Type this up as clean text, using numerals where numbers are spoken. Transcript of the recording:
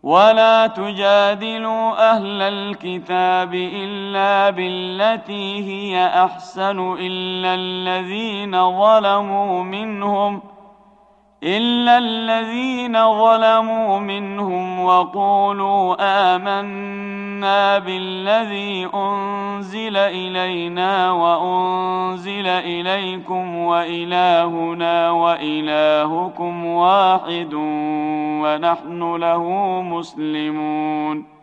ولا تجادلوا أهل الكتاب إلا بالتي هي أحسن إلا الذين ظلموا منهم وقولوا آمنا بالذي أنزل إلينا وأنزل إليكم وإلهنا وإلهكم واحد ونحن له مسلمون.